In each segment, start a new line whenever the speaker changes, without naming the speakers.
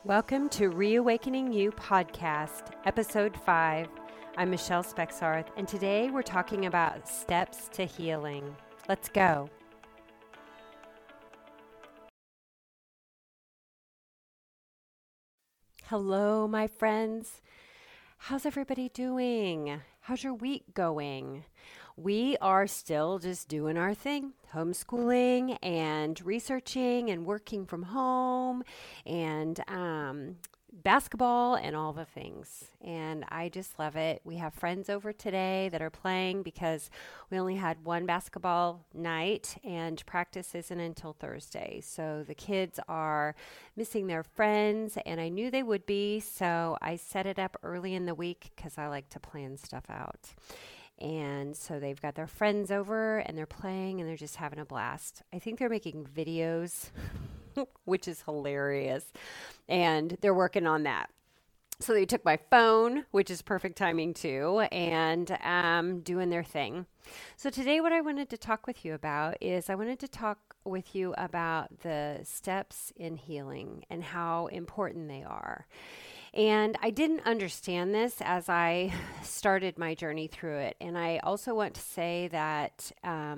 Welcome to Reawakening You Podcast, Episode 5. I'm Michelle Spexarth, and today we're talking about steps to healing. Let's go. Hello, my friends. How's everybody doing? How's your week going? We are still just doing our thing, homeschooling and researching and working from home and basketball and all the things. And I just love it. We have friends over today that are playing because we only had one basketball night and practice isn't until Thursday. So the kids are missing their friends, and I knew they would be. So I set it up early in the week because I like to plan stuff out. And so they've got their friends over and they're playing and they're just having a blast. I think they're making videos, which is hilarious. And they're working on that. So they took my phone, which is perfect timing too, and doing their thing. So today what I wanted to talk with you about is I wanted to talk with you about the steps in healing and how important they are. And I didn't understand this as I started my journey through it. And I also want to say that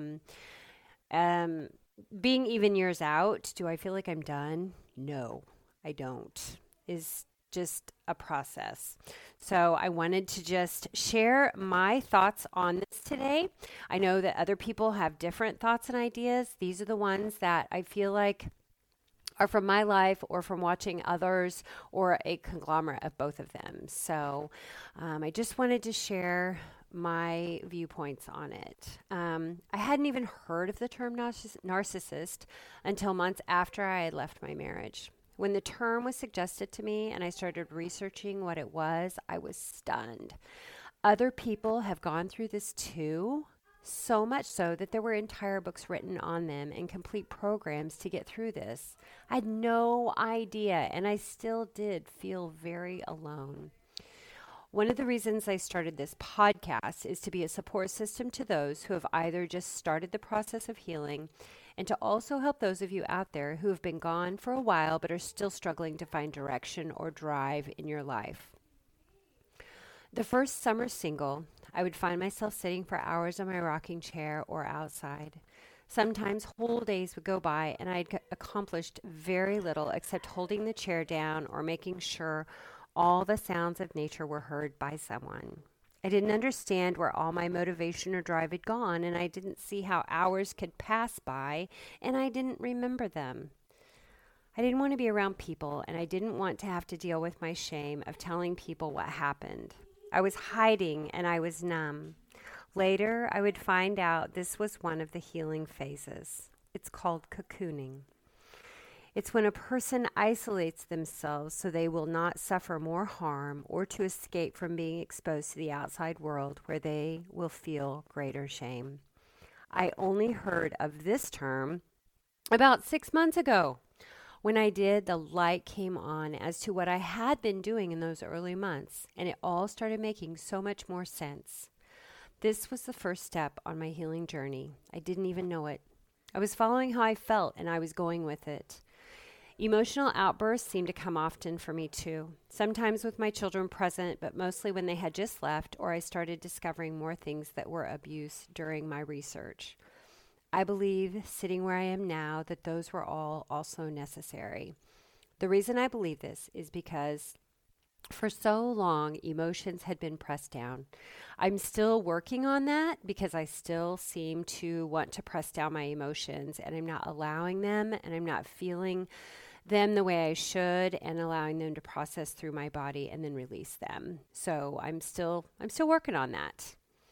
being even years out, do I feel like I'm done? No, I don't. Is just a process. So I wanted to just share my thoughts on this today. I know that other people have different thoughts and ideas. These are the ones that I feel like are from my life or from watching others or a conglomerate of both of them. So I just wanted to share my viewpoints on it. I hadn't even heard of the term narcissist until months after I had left my marriage. When the term was suggested to me and I started researching what it was, I was stunned. Other people have gone through this too. So much so that there were entire books written on them and complete programs to get through this. I had no idea, and I still did feel very alone. One of the reasons I started this podcast is to be a support system to those who have either just started the process of healing and to also help those of you out there who have been gone for a while but are still struggling to find direction or drive in your life. The first summer single, I would find myself sitting for hours in my rocking chair or outside. Sometimes whole days would go by and I'd accomplished very little except holding the chair down or making sure all the sounds of nature were heard by someone. I didn't understand where all my motivation or drive had gone, and I didn't see how hours could pass by, and I didn't remember them. I didn't want to be around people, and I didn't want to have to deal with my shame of telling people what happened. I was hiding and I was numb. Later, I would find out this was one of the healing phases. It's called cocooning. It's when a person isolates themselves so they will not suffer more harm or to escape from being exposed to the outside world where they will feel greater shame. I only heard of this term about 6 months ago. When I did, the light came on as to what I had been doing in those early months, and it all started making so much more sense. This was the first step on my healing journey. I didn't even know it. I was following how I felt, and I was going with it. Emotional outbursts seemed to come often for me too, sometimes with my children present, but mostly when they had just left or I started discovering more things that were abuse during my research. I believe, sitting where I am now, that those were all also necessary. The reason I believe this is because for so long, emotions had been pressed down. I'm still working on that because I still seem to want to press down my emotions, and I'm not allowing them, and I'm not feeling them the way I should, and allowing them to process through my body and then release them. So I'm still working on that.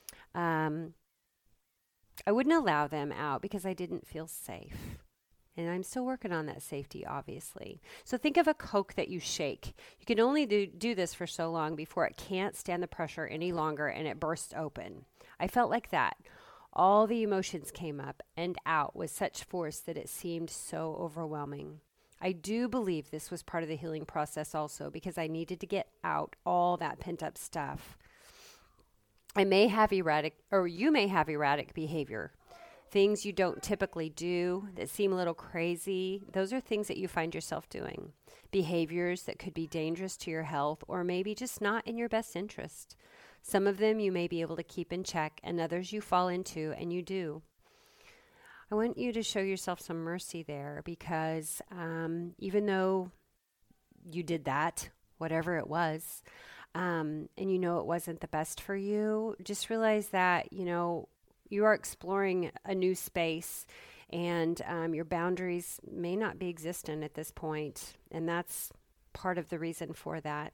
I wouldn't allow them out because I didn't feel safe. And I'm still working on that safety, obviously. So think of a Coke that you shake. You can only do this for so long before it can't stand the pressure any longer and it bursts open. I felt like that. All the emotions came up and out with such force that it seemed so overwhelming. I do believe this was part of the healing process also because I needed to get out all that pent-up stuff. You may have erratic behavior. Things you don't typically do that seem a little crazy, those are things that you find yourself doing. Behaviors that could be dangerous to your health or maybe just not in your best interest. Some of them you may be able to keep in check, and others you fall into, and you do. I want you to show yourself some mercy there because even though you did that, whatever it was, and you know it wasn't the best for you, just realize that, you are exploring a new space and your boundaries may not be existent at this point, and that's part of the reason for that.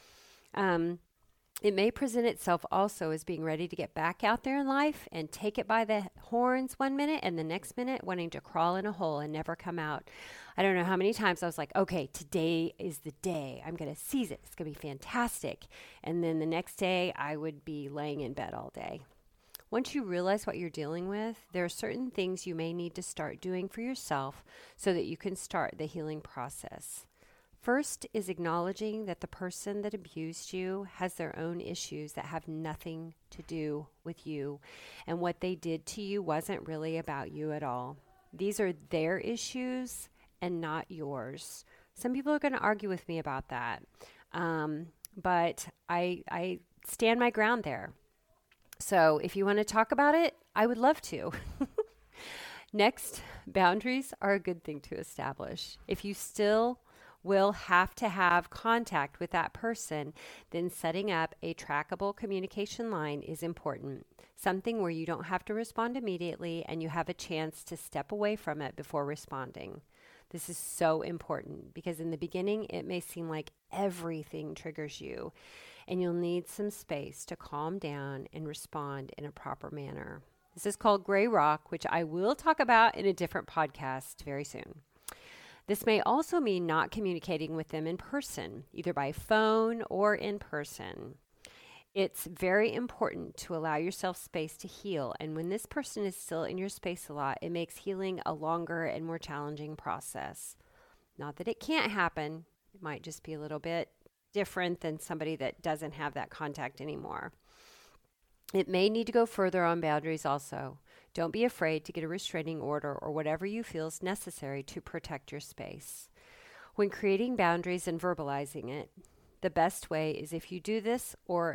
It may present itself also as being ready to get back out there in life and take it by the horns one minute and the next minute wanting to crawl in a hole and never come out. I don't know how many times I was like, okay, today is the day. I'm going to seize it. It's going to be fantastic. And then the next day I would be laying in bed all day. Once you realize what you're dealing with, there are certain things you may need to start doing for yourself so that you can start the healing process. First is acknowledging that the person that abused you has their own issues that have nothing to do with you, and what they did to you wasn't really about you at all. These are their issues and not yours. Some people are going to argue with me about that, but I stand my ground there. So if you want to talk about it, I would love to. Next, boundaries are a good thing to establish. If you still will have to have contact with that person, then setting up a trackable communication line is important. Something where you don't have to respond immediately and you have a chance to step away from it before responding. This is so important because in the beginning, it may seem like everything triggers you and you'll need some space to calm down and respond in a proper manner. This is called gray rock, which I will talk about in a different podcast very soon. This may also mean not communicating with them in person, either by phone or in person. It's very important to allow yourself space to heal, and when this person is still in your space a lot, it makes healing a longer and more challenging process. Not that it can't happen. It might just be a little bit different than somebody that doesn't have that contact anymore. It may need to go further on boundaries also. Don't be afraid to get a restraining order or whatever you feel is necessary to protect your space. When creating boundaries and verbalizing it, the best way is if you do this, or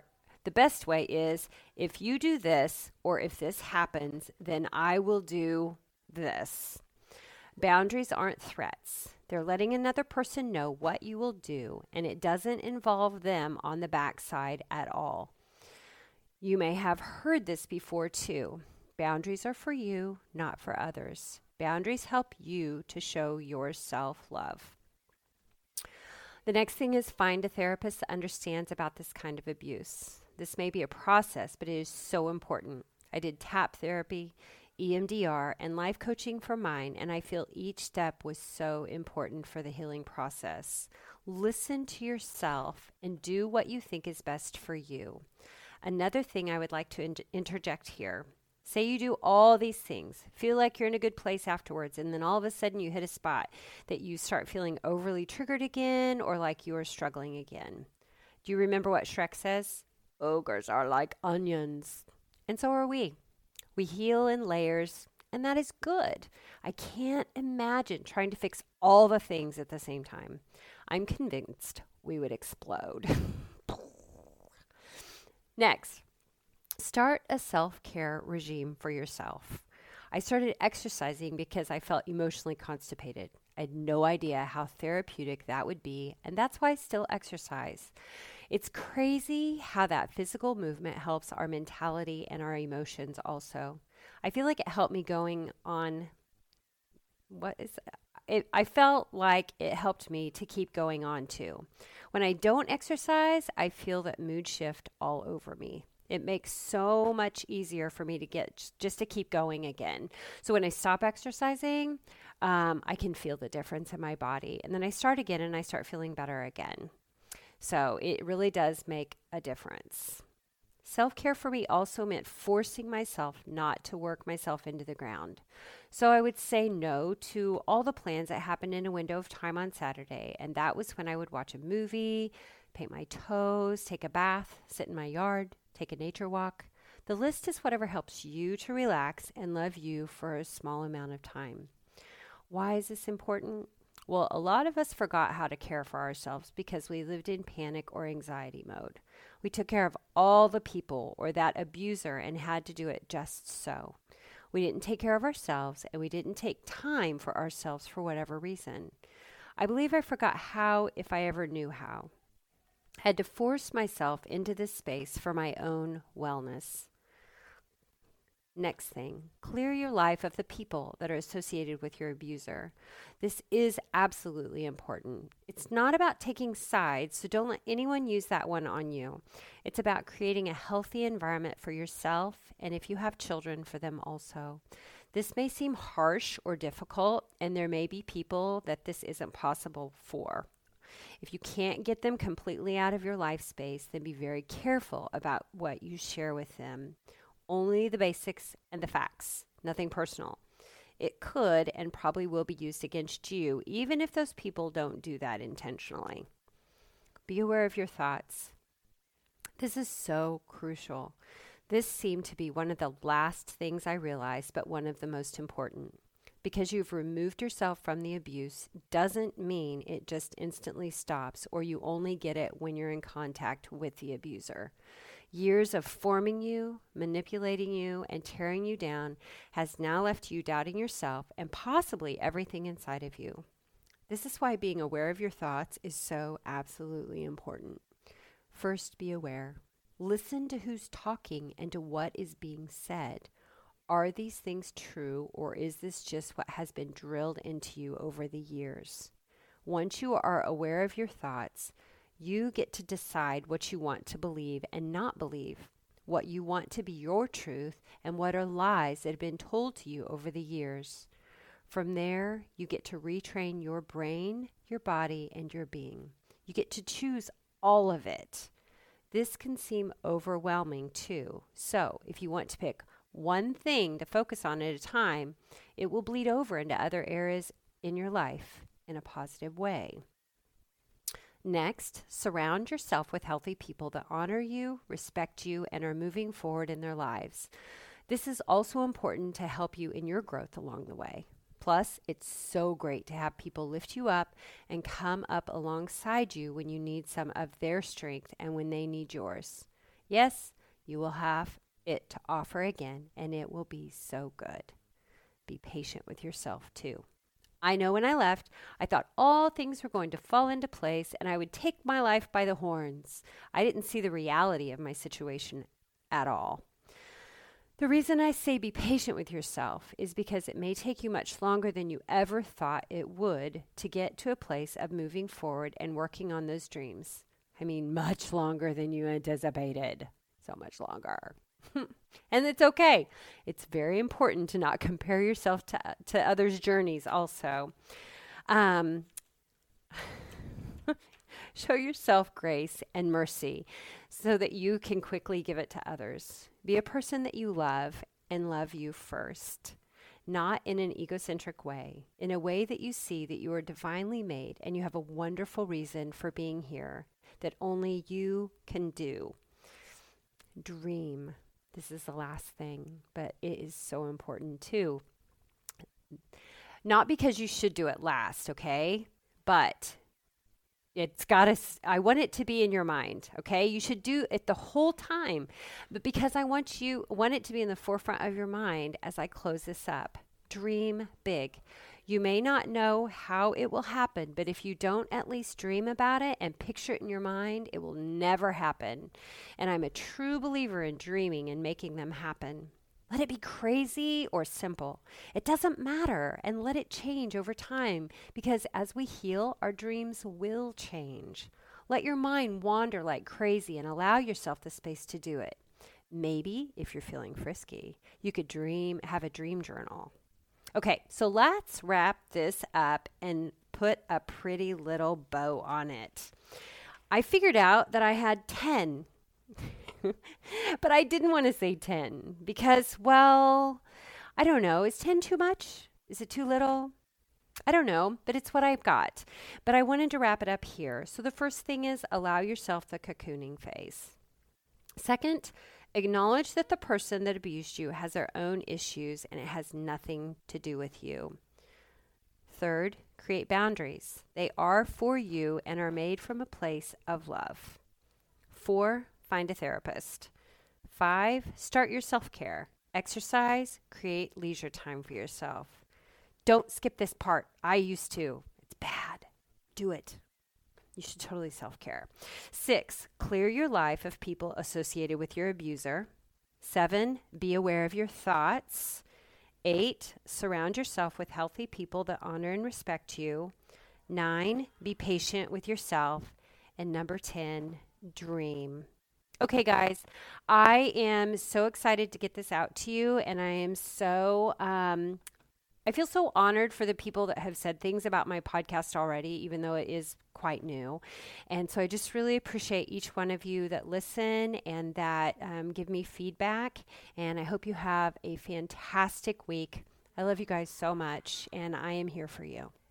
if this happens, then I will do this. Boundaries aren't threats. They're letting another person know what you will do, and it doesn't involve them on the backside at all. You may have heard this before too. Boundaries are for you, not for others. Boundaries help you to show your self-love. The next thing is find a therapist that understands about this kind of abuse. This may be a process, but it is so important. I did TAP therapy, EMDR, and life coaching for mine, and I feel each step was so important for the healing process. Listen to yourself and do what you think is best for you. Another thing I would like to interject here. Say you do all these things, feel like you're in a good place afterwards, and then all of a sudden you hit a spot that you start feeling overly triggered again or like you are struggling again. Do you remember what Shrek says? Ogres are like onions. And so are we. We heal in layers, and that is good. I can't imagine trying to fix all the things at the same time. I'm convinced we would explode. Next. Start a self-care regime for yourself. I started exercising because I felt emotionally constipated. I had no idea how therapeutic that would be, and that's why I still exercise. It's crazy how that physical movement helps our mentality and our emotions also. I feel like it helped me going on, I felt like it helped me to keep going on too. When I don't exercise, I feel that mood shift all over me. It makes so much easier for me to get just to keep going again. So when I stop exercising, I can feel the difference in my body. And then I start again and I start feeling better again. So it really does make a difference. Self-care for me also meant forcing myself not to work myself into the ground. So I would say no to all the plans that happened in a window of time on Saturday. And that was when I would watch a movie, paint my toes, take a bath, sit in my yard, take a nature walk. The list is whatever helps you to relax and love you for a small amount of time. Why is this important? Well, a lot of us forgot how to care for ourselves because we lived in panic or anxiety mode. We took care of all the people or that abuser and had to do it just so. We didn't take care of ourselves, and we didn't take time for ourselves for whatever reason. I believe I forgot how, if I ever knew how. I had to force myself into this space for my own wellness. Next thing, clear your life of the people that are associated with your abuser. This is absolutely important. It's not about taking sides, so don't let anyone use that one on you. It's about creating a healthy environment for yourself, and if you have children, for them also. This may seem harsh or difficult, and there may be people that this isn't possible for. If you can't get them completely out of your life space, then be very careful about what you share with them. Only the basics and the facts, nothing personal. It could and probably will be used against you, even if those people don't do that intentionally. Be aware of your thoughts. This is so crucial. This seemed to be one of the last things I realized, but one of the most important. Because you've removed yourself from the abuse doesn't mean it just instantly stops or you only get it when you're in contact with the abuser. Years of forming you, manipulating you, and tearing you down has now left you doubting yourself and possibly everything inside of you. This is why being aware of your thoughts is so absolutely important. First, be aware. Listen to who's talking and to what is being said. Are these things true, or is this just what has been drilled into you over the years? Once you are aware of your thoughts, you get to decide what you want to believe and not believe, what you want to be your truth, and what are lies that have been told to you over the years. From there, you get to retrain your brain, your body, and your being. You get to choose all of it. This can seem overwhelming too. So, if you want to pick one thing to focus on at a time, it will bleed over into other areas in your life in a positive way. Next, surround yourself with healthy people that honor you, respect you, and are moving forward in their lives. This is also important to help you in your growth along the way. Plus, it's so great to have people lift you up and come up alongside you when you need some of their strength and when they need yours. Yes, you will have it to offer again, and it will be so good. Be patient with yourself too. I know when I left, I thought all things were going to fall into place and I would take my life by the horns. I didn't see the reality of my situation at all. The reason I say be patient with yourself is because it may take you much longer than you ever thought it would to get to a place of moving forward and working on those dreams. I mean, much longer than you anticipated. So much longer. And it's okay. It's very important to not compare yourself to others' journeys also. Show yourself grace and mercy so that you can quickly give it to others. Be a person that you love and love you first, not in an egocentric way, in a way that you see that you are divinely made and you have a wonderful reason for being here that only you can do. Dream. This is the last thing, but it is so important too. Not because you should do it last, okay? But I want it to be in your mind, okay? You should do it the whole time, but because I want it to be in the forefront of your mind as I close this up. Dream big. You may not know how it will happen, but if you don't at least dream about it and picture it in your mind, it will never happen. And I'm a true believer in dreaming and making them happen. Let it be crazy or simple. It doesn't matter, and let it change over time, because as we heal, our dreams will change. Let your mind wander like crazy and allow yourself the space to do it. Maybe, if you're feeling frisky, you could have a dream journal. Okay, so let's wrap this up and put a pretty little bow on it. I figured out that I had 10, but I didn't want to say 10 because, well, I don't know. Is 10 too much? Is it too little? I don't know, but it's what I've got. But I wanted to wrap it up here. So the first thing is allow yourself the cocooning phase. Second, Acknowledge that the person that abused you has their own issues and it has nothing to do with you. Third, create boundaries. They are for you and are made from a place of love. 4, find a therapist. 5, start your self-care. Exercise, create leisure time for yourself. Don't skip this part. I used to. It's bad. Do it. You should totally self-care. 6, clear your life of people associated with your abuser. 7, be aware of your thoughts. 8, surround yourself with healthy people that honor and respect you. 9, be patient with yourself. And number 10, dream. Okay, guys, I am so excited to get this out to you, and I am so I feel so honored for the people that have said things about my podcast already, even though it is quite new. And so I just really appreciate each one of you that listen and that give me feedback. And I hope you have a fantastic week. I love you guys so much, and I am here for you.